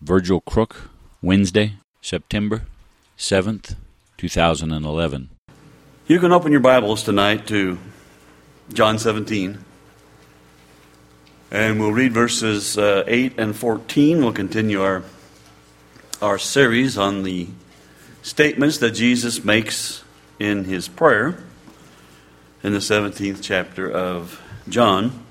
Virgil Crook, Wednesday, September 7th, 2011. You can open your Bibles tonight to John 17, and we'll read verses 8 and 14. We'll continue our series on the statements that Jesus makes in his prayer in the 17th chapter of John.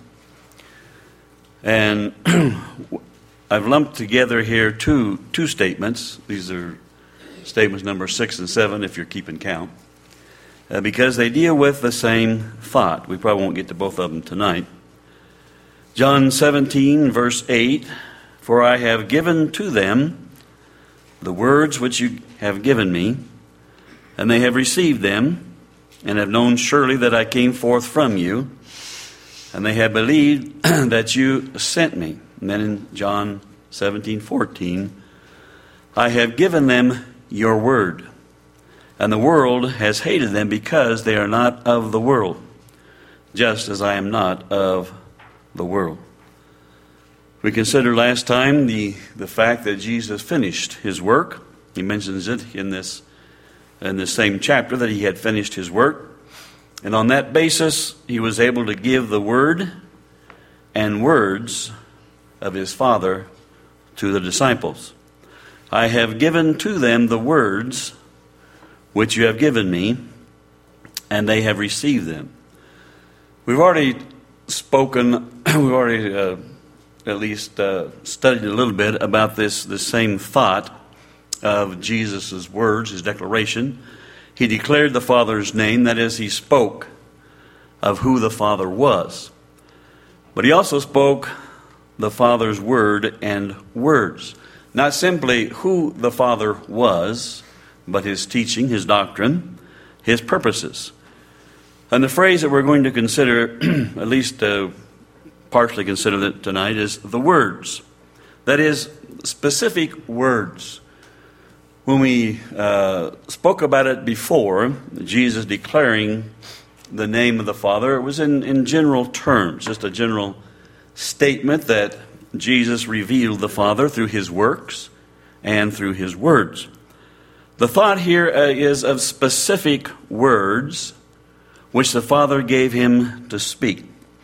And I've lumped together here two statements. These are statements number 6 and 7, if you're keeping count, because they deal with the same thought. We probably won't get to both of them tonight. John 17, verse 8, "For I have given to them the words which you have given me, and they have received them, and have known surely that I came forth from you, and they have believed that you sent me." And then in John 17:14, "I have given them your word, and the world has hated them because they are not of the world, just as I am not of the world." We considered last time the fact that Jesus finished his work. He mentions it in this same chapter that he had finished his work. And on that basis, he was able to give the word and words of his Father to the disciples. "I have given to them the words which you have given me, and they have received them." We've already spoken, at least studied a little bit about this same thought of Jesus' words, his declaration. He declared the Father's name, that is, he spoke of who the Father was. But he also spoke the Father's word and words. Not simply who the Father was, but his teaching, his doctrine, his purposes. And the phrase that we're going to consider, at least partially consider it tonight, is the words. That is, specific words. When we spoke about it before, Jesus declaring the name of the Father, it was in general terms, just a general statement that Jesus revealed the Father through his works and through his words. The thought here is of specific words which the Father gave him to speak.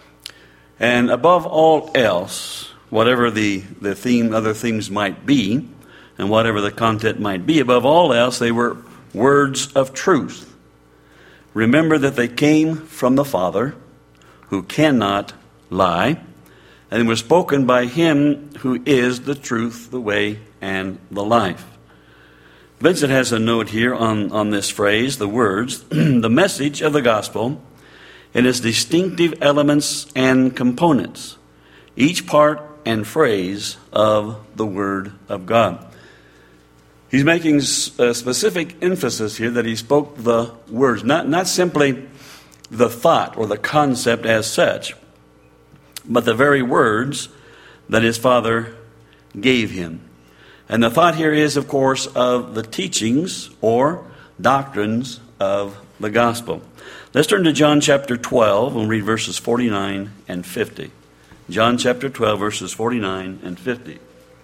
And above all else, whatever the theme, other themes might be, and whatever the content might be, above all else, they were words of truth. Remember that they came from the Father, who cannot lie, and were spoken by him who is the truth, the way, and the life. Vincent has a note here on this phrase, the words, the message of the gospel in its distinctive elements and components, each part and phrase of the Word of God. He's making a specific emphasis here that he spoke the words, not simply the thought or the concept as such, but the very words that his Father gave him. And the thought here is, of course, of the teachings or doctrines of the gospel. Let's turn to John chapter 12 and read verses 49 and 50. John chapter 12, verses 49 and 50.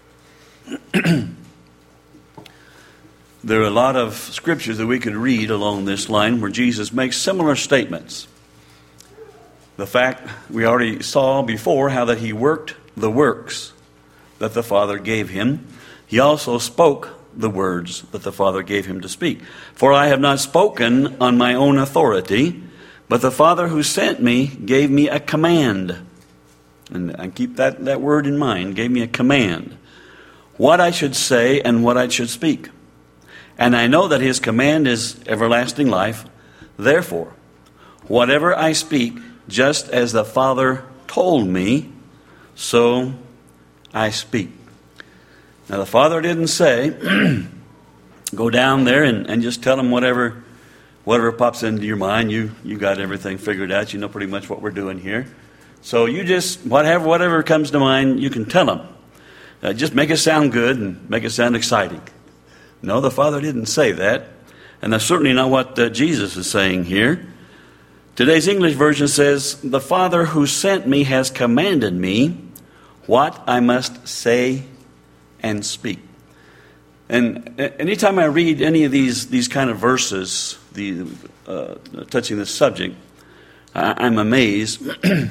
There are a lot of scriptures that we could read along this line where Jesus makes similar statements. The fact we already saw before, how that he worked the works that the Father gave him. He also spoke the words that the Father gave him to speak. "For I have not spoken on my own authority, but the Father who sent me gave me a command." And keep that word in mind, gave me a command. "What I should say and what I should speak. And I know that his command is everlasting life. Therefore, whatever I speak, just as the Father told me, so I speak." Now, the Father didn't say, go down there and just tell him whatever pops into your mind. You got everything figured out. You know pretty much what we're doing here. So you just, whatever comes to mind, you can tell him. Just make it sound good and make it sound exciting. No, the Father didn't say that. And that's certainly not what Jesus is saying here. Today's English version says, "The Father who sent me has commanded me what I must say and speak. And anytime I read any of these kind of verses, touching this subject, I'm amazed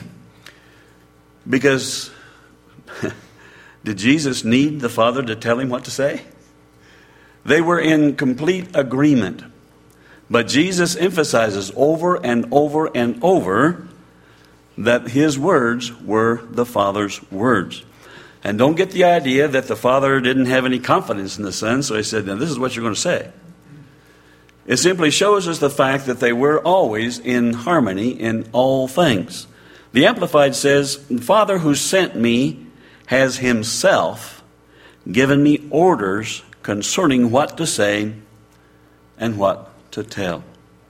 because did Jesus need the Father to tell him what to say? They were in complete agreement. But Jesus emphasizes over and over and over that his words were the Father's words. And don't get the idea that the Father didn't have any confidence in the Son, so he said, now this is what you're going to say. It simply shows us the fact that they were always in harmony in all things. The Amplified says, the Father who sent me has himself given me orders concerning what to say and what to tell.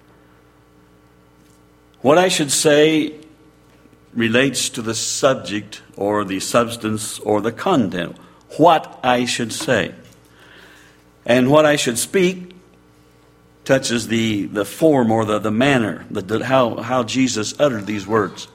What I should say relates to the subject or the substance or the content. What I should say. And what I should speak touches the form or the manner, how Jesus uttered these words.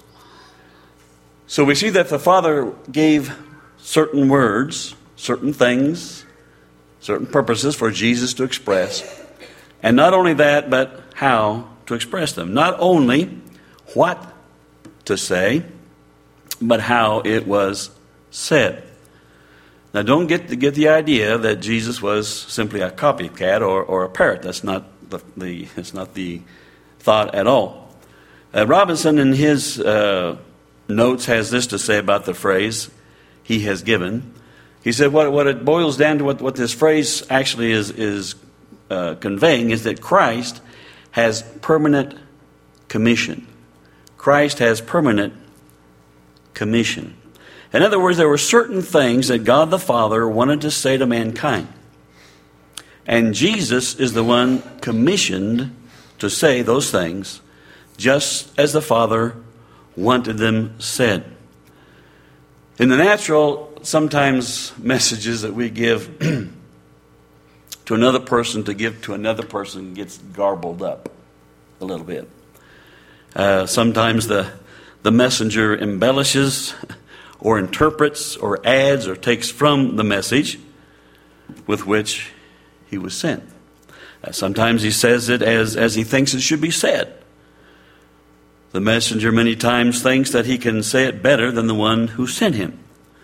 So we see that the Father gave certain words, certain things, certain purposes for Jesus to express. And not only that, but how to express them. Not only what to say, but how it was said. Now don't get the idea that Jesus was simply a copycat or a parrot. That's not it's not the thought at all. Robinson in his notes has this to say about the phrase he has given. He said what it boils down to, what this phrase actually is conveying is that Christ has permanent commission. Christ has permanent commission. In other words, there were certain things that God the Father wanted to say to mankind. And Jesus is the one commissioned to say those things just as the Father wanted them said. In the natural, sometimes messages that we give to another person to give to another person gets garbled up a little bit. Sometimes the messenger embellishes or interprets or adds or takes from the message with which he was sent. Sometimes he says it as he thinks it should be said. The messenger many times thinks that he can say it better than the one who sent him.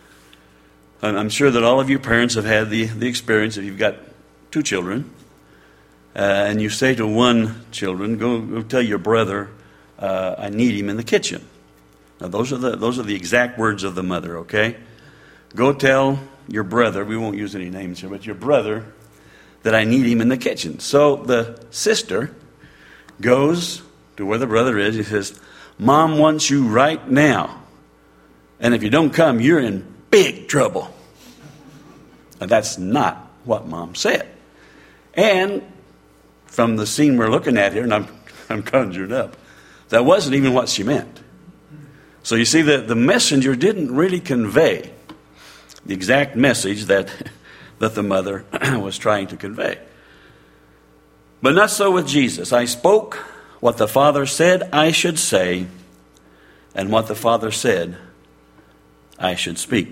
And I'm sure that all of you parents have had the experience. If you've got 2 children, and you say to one children, go tell your brother, I need him in the kitchen. Now those are the exact words of the mother, okay? Go tell your brother, we won't use any names here, but your brother, that I need him in the kitchen. So the sister goes to where the brother is. He says, Mom wants you right now. And if you don't come, you're in big trouble. Now that's not what Mom said. And from the scene we're looking at here, and I'm conjured up, that wasn't even what she meant. So you see that the messenger didn't really convey the exact message that the mother was trying to convey. But not so with Jesus. I spoke what the Father said I should say, and what the Father said I should speak.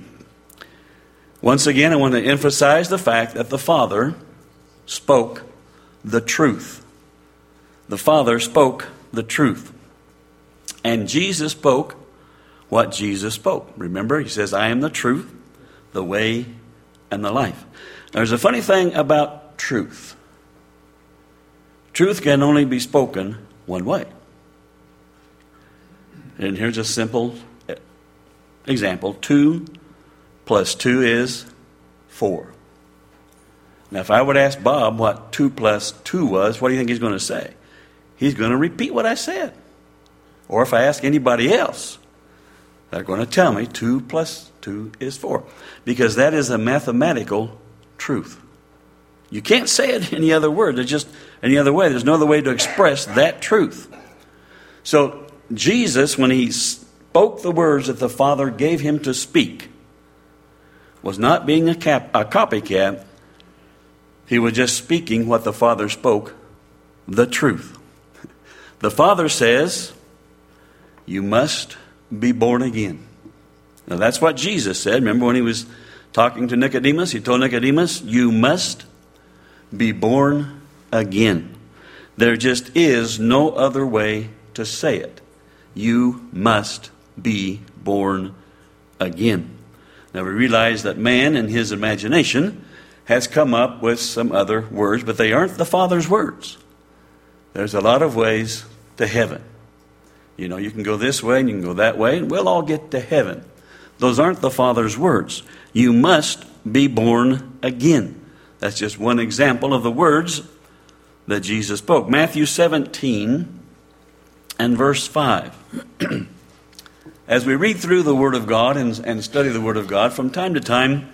Once again, I want to emphasize the fact that the Father spoke the truth. The Father spoke the truth. And Jesus spoke what Jesus spoke. Remember, he says, I am the truth, the way, and the life. There's a funny thing about truth. Truth can only be spoken one way. And here's a simple example. 2 plus 2 is 4. Now, if I would ask Bob what 2 plus 2 was, what do you think he's going to say? He's going to repeat what I said. Or if I ask anybody else, they're going to tell me 2 plus 2 is 4. Because that is a mathematical truth. You can't say it any other word. There's just any other way. There's no other way to express that truth. So Jesus, when he spoke the words that the Father gave him to speak, was not being a copycat. He was just speaking what the Father spoke, the truth. The Father says, you must be born again. Now that's what Jesus said. Remember when he was Talking to Nicodemus, he told Nicodemus, you must be born again. There just is no other way to say it. You must be born again. Now we realize that man in his imagination has come up with some other words, but they aren't the Father's words. There's a lot of ways to heaven. You know, you can go this way and you can go that way, and we'll all get to heaven. Those aren't the Father's words. You must be born again. That's just one example of the words that Jesus spoke. Matthew 17 and verse 5. As we read through the Word of God and study the Word of God, from time to time,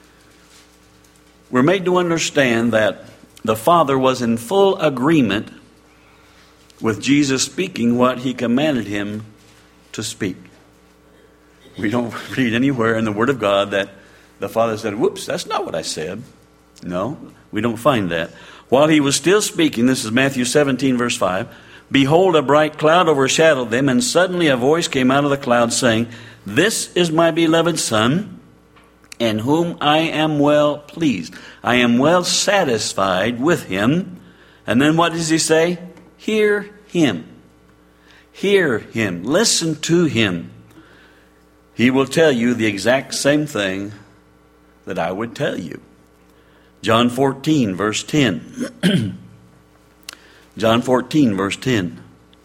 we're made to understand that the Father was in full agreement with Jesus speaking what He commanded Him to speak. We don't read anywhere in the Word of God that the Father said, whoops, that's not what I said. No, we don't find that. While He was still speaking, this is Matthew 17, verse 5, behold, a bright cloud overshadowed them, and suddenly a voice came out of the cloud saying, this is my beloved Son, in whom I am well pleased. I am well satisfied with Him. And then what does He say? Hear Him. Hear Him. Listen to Him. He will tell you the exact same thing that I would tell you. John 14, verse 10. John 14, verse 10.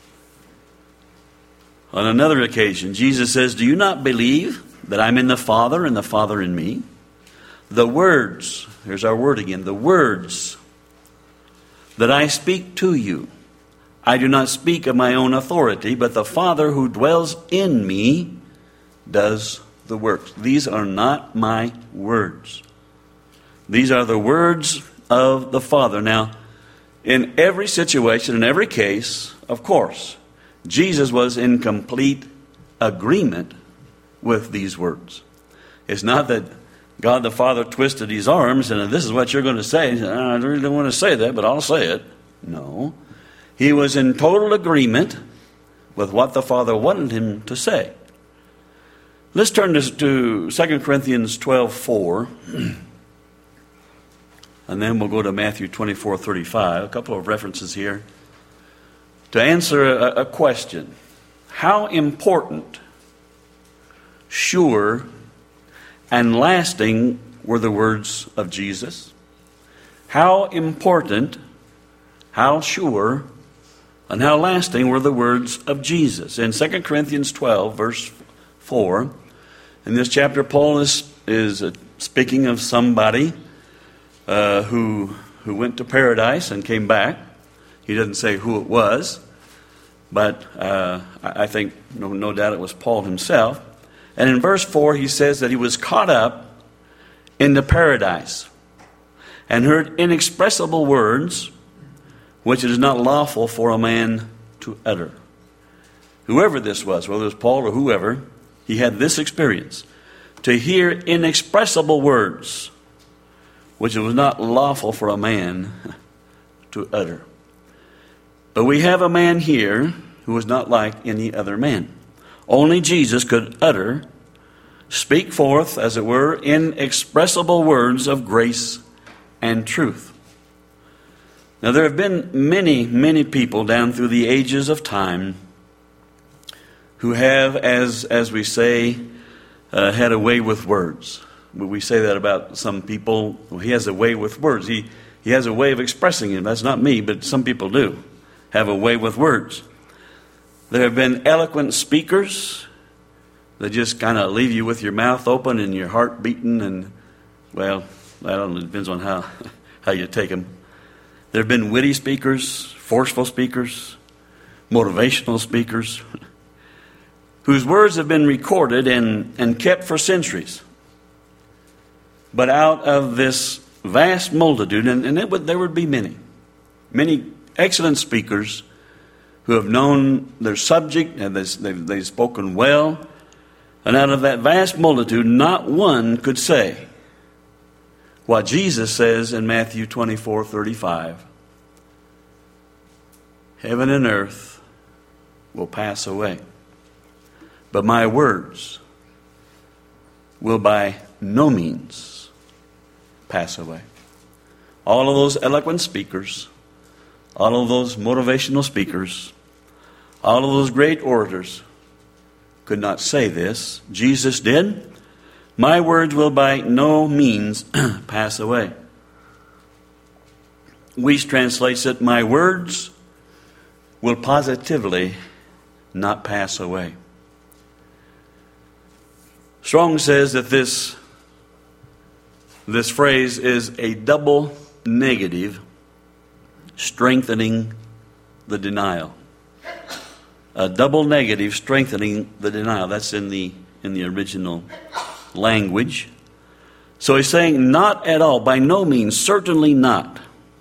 On another occasion, Jesus says, do you not believe that I'm in the Father and the Father in me? The words, here's our word again, the words that I speak to you, I do not speak of my own authority, but the Father who dwells in me does the works. These are not my words. These are the words of the Father. Now, in every situation, in every case, of course, Jesus was in complete agreement with these words. It's not that God the Father twisted His arms and this is what you're going to say. He said, I really don't want to say that, but I'll say it. No. He was in total agreement with what the Father wanted Him to say. Let's turn to 2 Corinthians 12:4. And then we'll go to Matthew 24:35. A couple of references here to answer a question. How important, sure, and lasting were the words of Jesus? How important, how sure, and how lasting were the words of Jesus? In 2 Corinthians 12, verse 4, in this chapter, Paul is speaking of somebody who went to paradise and came back. He doesn't say who it was, but I think no doubt it was Paul himself. And in verse 4 he says that he was caught up into paradise and heard inexpressible words which it is not lawful for a man to utter. Whoever this was, whether it was Paul or whoever, he had this experience, to hear inexpressible words which it was not lawful for a man to utter. But we have a man here who was not like any other man. Only Jesus could speak forth, as it were, inexpressible words of grace and truth. Now there have been many, many people down through the ages of time who have, as we say, had a way with words. We say that about some people. Well, he has a way with words. He has a way of expressing it. That's not me, but some people do have a way with words. There have been eloquent speakers that just kind of leave you with your mouth open and your heart beating, and, well, I don't know, it depends on how you take them. There have been witty speakers, forceful speakers, motivational speakers, whose words have been recorded and kept for centuries. But out of this vast multitude, and there would be many excellent speakers who have known their subject, and they've spoken well, and out of that vast multitude, not one could say what Jesus says in Matthew 24:35. Heaven and earth will pass away, but my words will by no means pass away. All of those eloquent speakers, all of those motivational speakers, all of those great orators could not say this. Jesus did. My words will by no means pass away. Wuest translates it, my words will positively not pass away. Strong says that this phrase is a double negative, strengthening the denial. A double negative strengthening the denial. That's in the original language. So he's saying not at all, by no means, certainly not.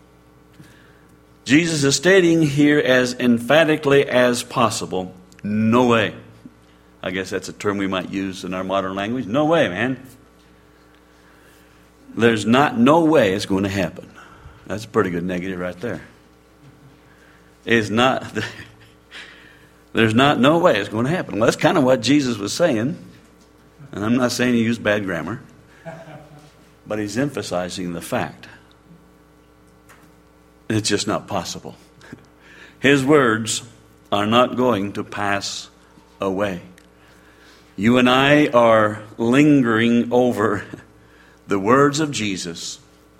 Jesus is stating here as emphatically as possible, no way. I guess that's a term we might use in our modern language. No way, man. There's no way it's going to happen. That's a pretty good negative right there. There's no way it's going to happen. Well, that's kind of what Jesus was saying. And I'm not saying he used bad grammar. But he's emphasizing the fact. It's just not possible. His words are not going to pass away. You and I are lingering over the words of Jesus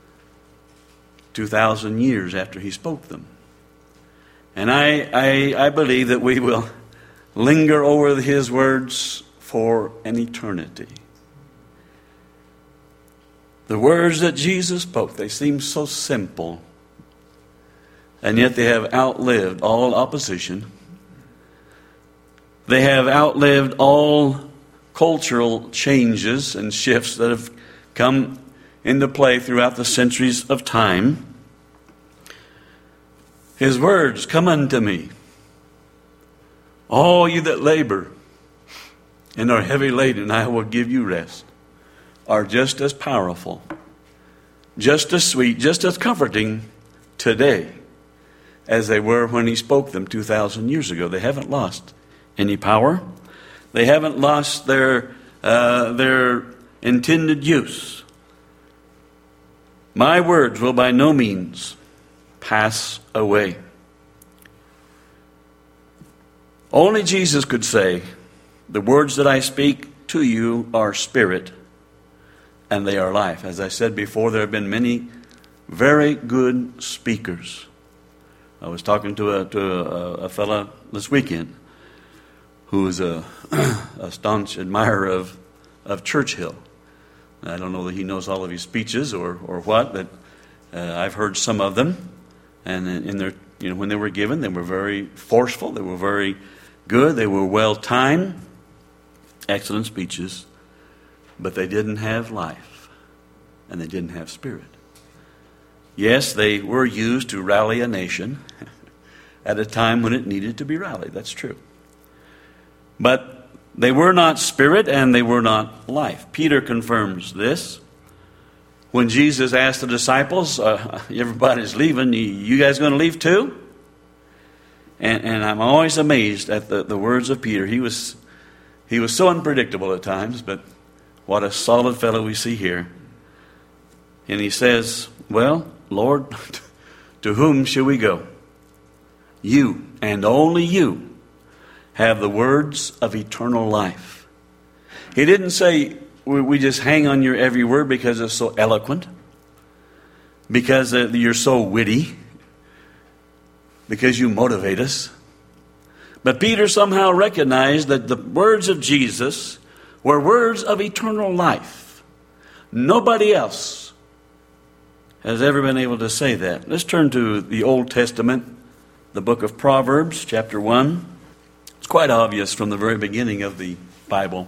2,000 years after he spoke them. And I believe that we will linger over his words for an eternity. The words that Jesus spoke, they seem so simple. And yet they have outlived all opposition. They have outlived all cultural changes and shifts that have come into play throughout the centuries of time. His words, come unto me, all you that labor and are heavy laden, I will give you rest, are just as powerful, just as sweet, just as comforting today as they were when he spoke them 2,000 years ago. They haven't lost any power. They haven't lost their intended use. My words will by no means pass away. Only Jesus could say, the words that I speak to you are spirit and they are life. As I said before, there have been many very good speakers. I was talking to a fellow this weekend who is a staunch admirer of Churchill. I don't know that he knows all of his speeches or what, but I've heard some of them. And in their, when they were given, they were very forceful. They were very good. They were well timed. Excellent speeches. But they didn't have life. And they didn't have spirit. Yes, they were used to rally a nation at a time when it needed to be rallied. That's true. But they were not spirit and they were not life. Peter confirms this. When Jesus asked the disciples, everybody's leaving, you guys going to leave too? And I'm always amazed at the words of Peter. He was so unpredictable at times, but what a solid fellow we see here. And he says, well, Lord, to whom shall we go? You, and only you, have the words of eternal life. He didn't say, we just hang on your every word because it's so eloquent, because you're so witty, because you motivate us. But Peter somehow recognized that the words of Jesus were words of eternal life. Nobody else has ever been able to say that. Let's turn to the Old Testament, the book of Proverbs, chapter 1. It's quite obvious from the very beginning of the Bible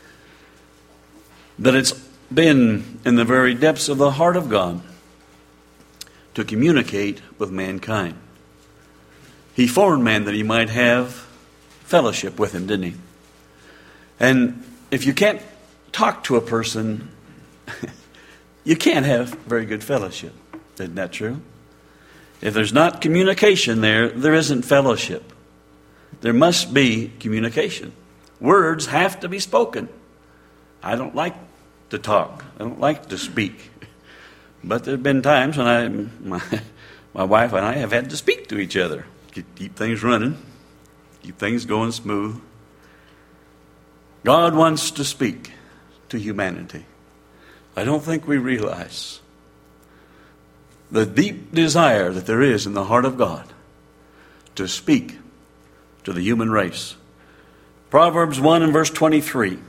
that it's been in the very depths of the heart of God to communicate with mankind. He formed man that he might have fellowship with him, didn't he? And if you can't talk to a person, you can't have very good fellowship. Isn't that true? If there's not communication there isn't fellowship. There must be communication. Words have to be spoken. I don't like to talk. I don't like to speak. But there have been times when my wife and I have had to speak to each other. Keep things running. Keep things going smooth. God wants to speak to humanity. I don't think we realize the deep desire that there is in the heart of God to speak to the human race. Proverbs 1 and verse 23.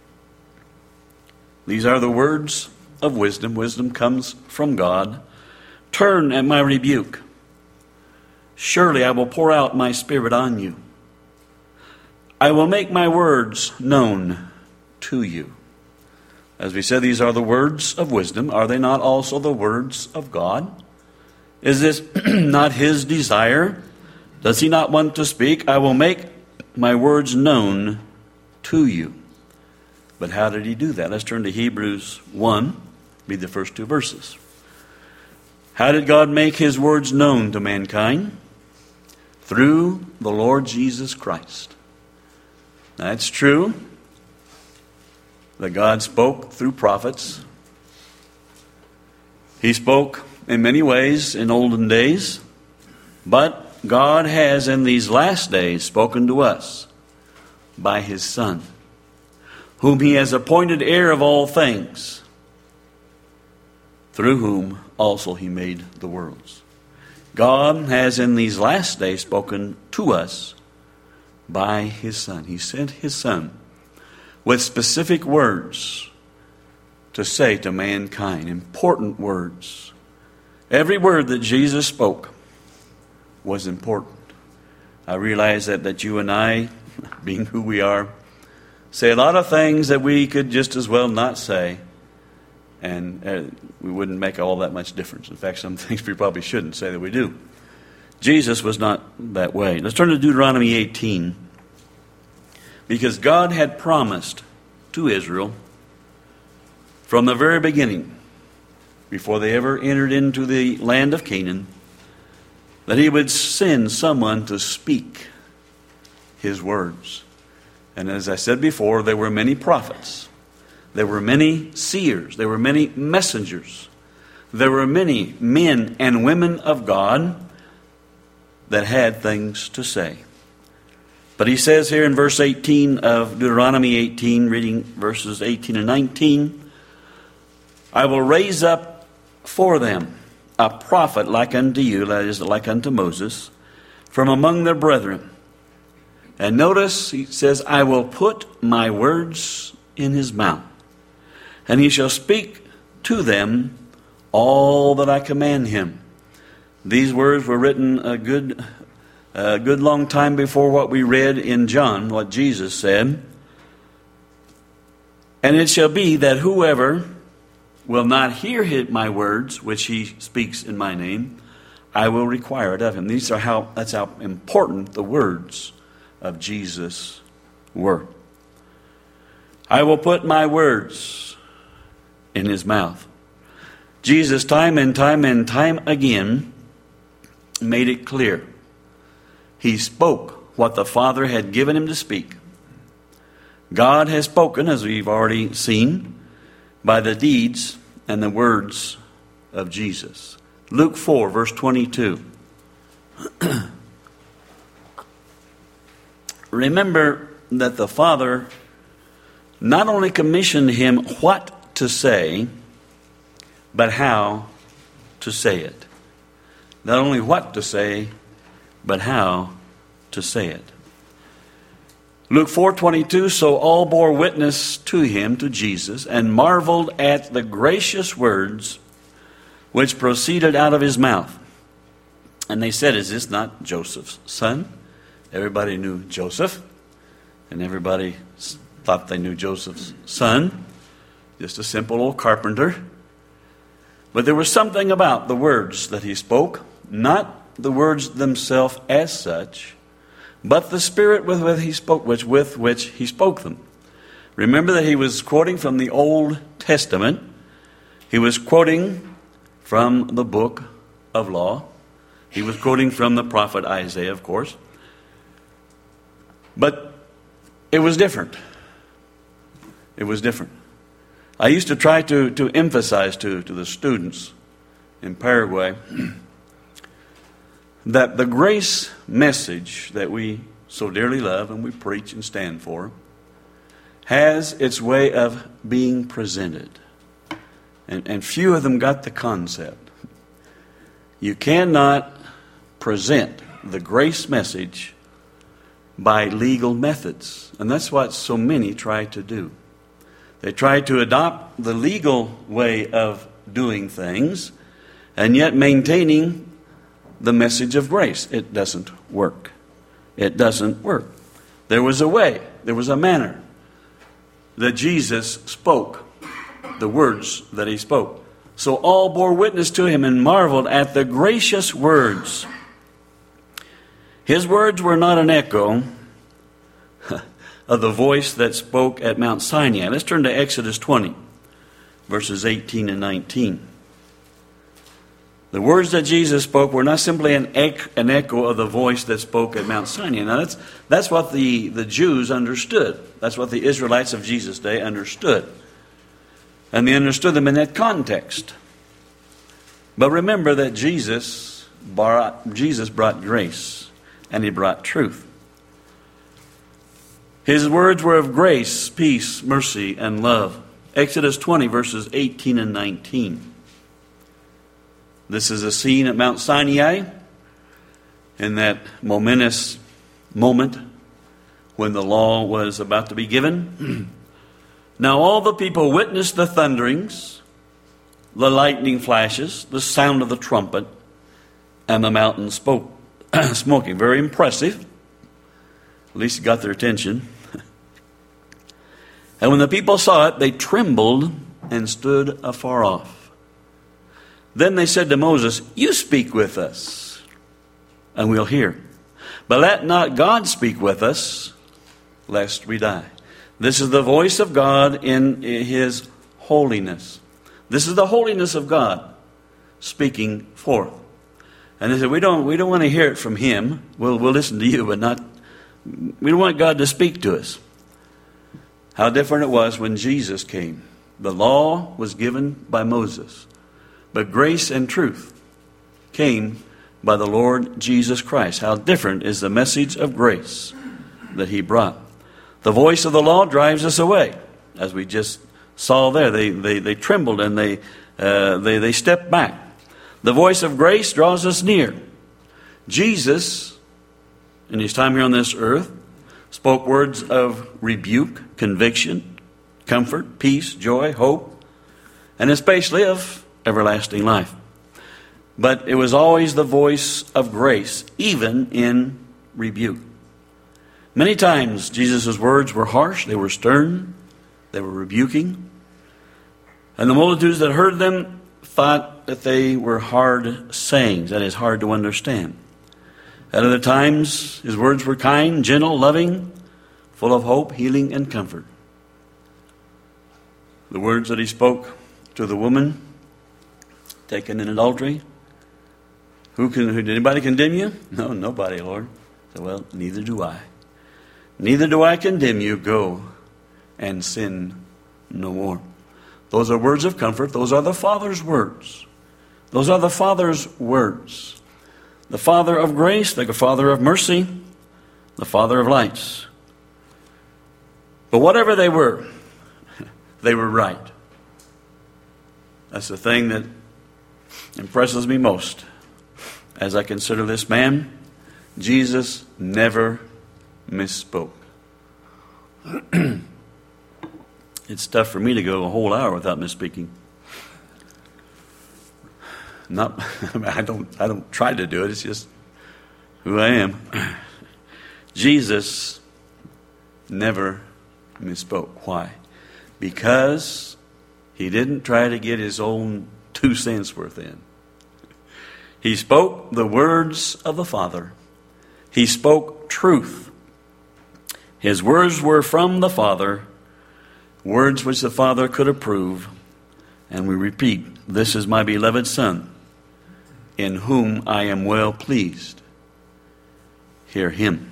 These are the words of wisdom. Wisdom comes from God. Turn at my rebuke. Surely I will pour out my spirit on you. I will make my words known to you. As we said, these are the words of wisdom. Are they not also the words of God? Is this not his desire? Does he not want to speak? I will make my words known to you. But how did he do that? Let's turn to Hebrews 1, read the first two verses. How did God make his words known to mankind? Through the Lord Jesus Christ. Now, it's true that God spoke through prophets. He spoke in many ways in olden days, but God has in these last days spoken to us by his Son, whom he has appointed heir of all things, through whom also he made the worlds. God has in these last days spoken to us by his Son. He sent his Son with specific words to say to mankind, important words. Every word that Jesus spoke was important. I realize that you and I, being who we are, say a lot of things that we could just as well not say, and we wouldn't make all that much difference. In fact, some things we probably shouldn't say that we do. Jesus was not that way. Let's turn to Deuteronomy 18. Because God had promised to Israel from the very beginning, before they ever entered into the land of Canaan, that he would send someone to speak his words. And as I said before, there were many prophets. There were many seers. There were many messengers. There were many men and women of God that had things to say. But he says here in verse 18 of Deuteronomy 18, reading verses 18 and 19, I will raise up for them a prophet like unto you, that is, like unto Moses, from among their brethren. And notice, he says, I will put my words in his mouth, and he shall speak to them all that I command him. These words were written a good long time before what we read in John, what Jesus said. And it shall be that whoever will not hear my words, which he speaks in my name, I will require it of him. That's how important the words of Jesus were. I will put my words in his mouth. Jesus, time and time again, made it clear. He spoke what the Father had given him to speak. God has spoken, as we've already seen, by the deeds and the words of Jesus. Luke 4, verse 22. Remember that the Father not only commissioned him what to say, but how to say it. Not only what to say, but how to say it. Luke 4:22, so all bore witness to him, to Jesus, and marveled at the gracious words which proceeded out of his mouth. And they said, is this not Joseph's son? Everybody knew Joseph, and everybody thought they knew Joseph's son, just a simple old carpenter. But there was something about the words that he spoke, not the words themselves as such, but the spirit with which he spoke them. Remember that he was quoting from the Old Testament. He was quoting from the book of law. He was quoting from the prophet Isaiah, of course. But it was different. It was different. I used to try to emphasize to the students in Paraguay that the grace message that we so dearly love and we preach and stand for has its way of being presented. And few of them got the concept. You cannot present the grace message by legal methods. And that's what so many try to do. They try to adopt the legal way of doing things and yet maintaining the message of grace. It doesn't work. It doesn't work. There was a way, there was a manner that Jesus spoke, the words that he spoke. So all bore witness to him and marveled at the gracious words. His words were not an echo of the voice that spoke at Mount Sinai. Let's turn to Exodus 20, verses 18 and 19. The words that Jesus spoke were not simply an echo of the voice that spoke at Mount Sinai. Now that's what the Jews understood. That's what the Israelites of Jesus' day understood. And they understood them in that context. But remember that Jesus brought grace and he brought truth. His words were of grace, peace, mercy, and love. Exodus 20, verses 18 and 19. This is a scene at Mount Sinai in that momentous moment when the law was about to be given. Now all the people witnessed the thunderings, the lightning flashes, the sound of the trumpet, and the mountain smoking. Very impressive. At least it got their attention. And when the people saw it, they trembled and stood afar off. Then they said to Moses, "You speak with us, and we'll hear. But let not God speak with us, lest we die." This is the voice of God in his holiness. This is the holiness of God speaking forth. And they said, we don't want to hear it from him. We'll listen to you, but not. We don't want God to speak to us. How different it was when Jesus came. The law was given by Moses, but grace and truth came by the Lord Jesus Christ. How different is the message of grace that he brought. The voice of the law drives us away. As we just saw there, they trembled and they stepped back. The voice of grace draws us near. Jesus, in his time here on this earth, spoke words of rebuke, conviction, comfort, peace, joy, hope, and especially of everlasting life. But it was always the voice of grace, even in rebuke. Many times Jesus' words were harsh, they were stern, they were rebuking. And the multitudes that heard them thought that they were hard sayings, that is, hard to understand. At other times, his words were kind, gentle, loving, full of hope, healing, and comfort. The words that he spoke to the woman taken in adultery. Did anybody condemn you? No, nobody, Lord. I said, well, neither do I. Neither do I condemn you. Go and sin no more. Those are words of comfort. Those are the Father's words. Those are the Father's words. The Father of grace, the Father of mercy, the Father of lights. But whatever they were right. That's the thing that impresses me most as I consider this man. Jesus never misspoke. It's tough for me to go a whole hour without misspeaking. I don't try to do it. It's just who I am. Jesus never misspoke. Why? Because he didn't try to get his own 2 cents worth in. He spoke the words of the Father. He spoke truth. His words were from the Father, words which the Father could approve. And we repeat, "This is my beloved Son, in whom I am well pleased." Hear him.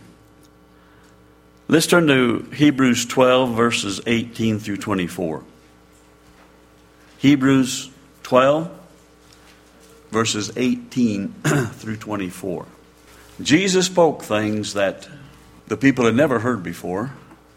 Let's turn to Hebrews 12, verses 18 through 24. Hebrews 12, verses 18 through 24. Jesus spoke things that the people had never heard before,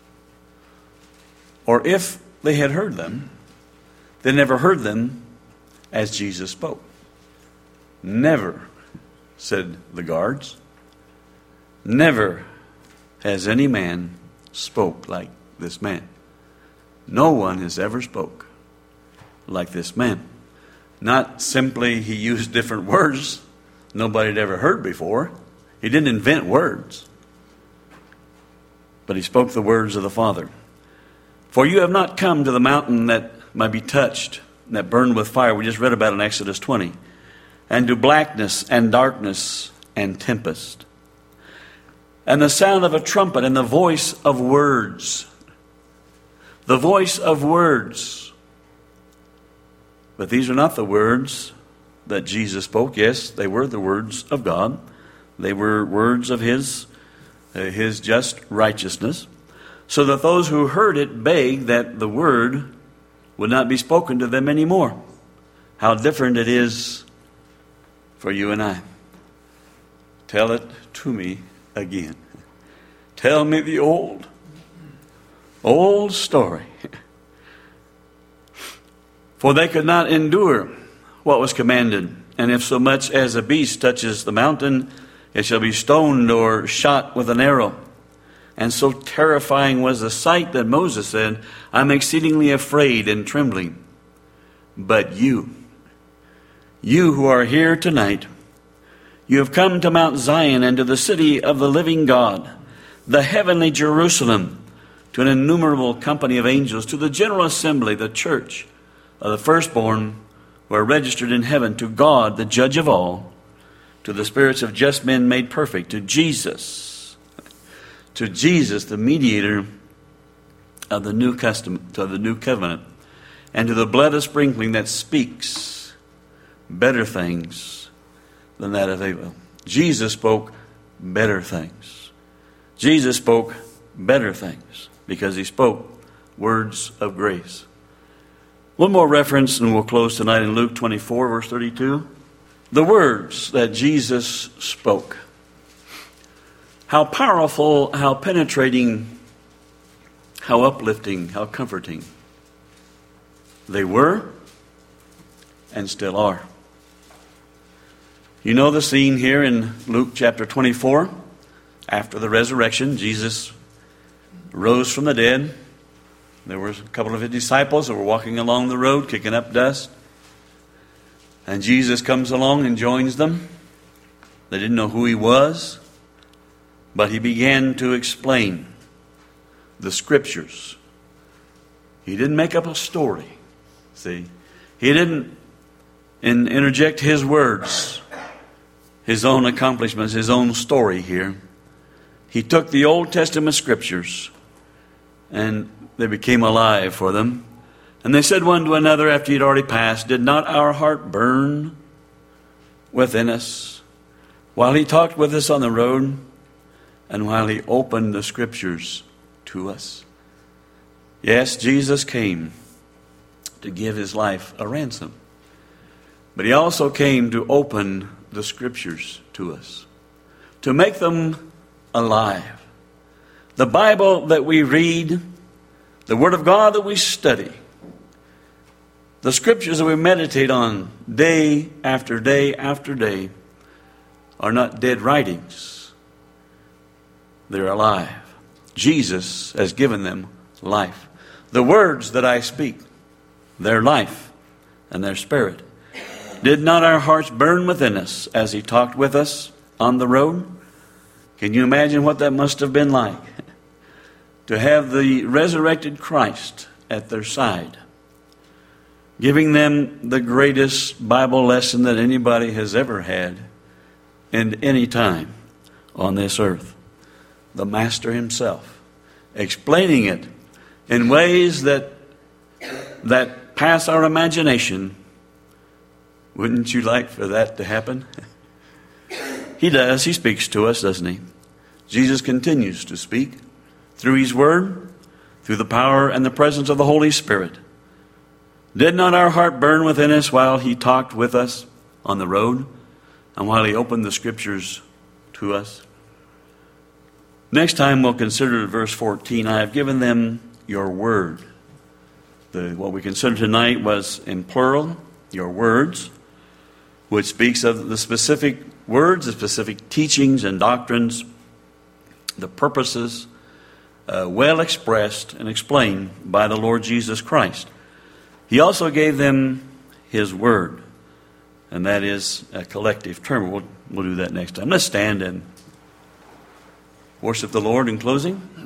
or if they had heard them, they never heard them as Jesus spoke. Never, said the guards, never has any man spoke like this man. No one has ever spoke like this man. Not simply he used different words nobody had ever heard before. He didn't invent words. But he spoke the words of the Father. For you have not come to the mountain that might be touched, that burned with fire. We just read about in Exodus 20. And to blackness and darkness and tempest. And the sound of a trumpet and the voice of words. The voice of words. But these are not the words that Jesus spoke. Yes, they were the words of God. They were words of His just righteousness. So that those who heard it begged that the word would not be spoken to them anymore. How different it is for you and I. Tell it to me again. Tell me the old story. For they could not endure what was commanded. And if so much as a beast touches the mountain, it shall be stoned or shot with an arrow. And so terrifying was the sight that Moses said, I'm exceedingly afraid and trembling. But you who are here tonight, you have come to Mount Zion and to the city of the living God, the heavenly Jerusalem, to an innumerable company of angels, to the general assembly, the church of the firstborn who are registered in heaven, to God, the judge of all, to the spirits of just men made perfect, to Jesus, the mediator of the new covenant, and to the blood of sprinkling that speaks better things than that of Abel. Jesus spoke better things. Jesus spoke better things because He spoke words of grace. One more reference and we'll close tonight in Luke 24, verse 32. The words that Jesus spoke. How powerful, how penetrating, how uplifting, how comforting they were and still are. You know the scene here in Luke chapter 24. After the resurrection, Jesus rose from the dead. There were a couple of His disciples that were walking along the road, kicking up dust. And Jesus comes along and joins them. They didn't know who He was, but He began to explain the Scriptures. He didn't make up a story. See, He didn't interject His words, His own accomplishments, His own story here. He took the Old Testament Scriptures and they became alive for them. And they said one to another after He had already passed, did not our heart burn within us while He talked with us on the road and while He opened the Scriptures to us? Yes, Jesus came to give His life a ransom. But He also came to open the Scriptures to us, to make them alive. The Bible that we read, the Word of God that we study, the Scriptures that we meditate on day after day after day are not dead writings. They're alive. Jesus has given them life. The words that I speak, they're life and they're spirit. Did not our hearts burn within us as He talked with us on the road? Can you imagine what that must have been like? To have the resurrected Christ at their side, giving them the greatest Bible lesson that anybody has ever had in any time on this earth. The Master Himself, explaining it in ways that pass our imagination. Wouldn't you like for that to happen? He does. He speaks to us, doesn't He? Jesus continues to speak through His Word, through the power and the presence of the Holy Spirit. Did not our heart burn within us while he talked with us on the road and while he opened the Scriptures to us? Next time we'll consider verse 14. I have given them your word. What we considered tonight was in plural, your words, which speaks of the specific words, the specific teachings and doctrines, the purposes well expressed and explained by the Lord Jesus Christ. He also gave them his word, and that is a collective term. We'll do that next time. Let's stand and worship the Lord in closing.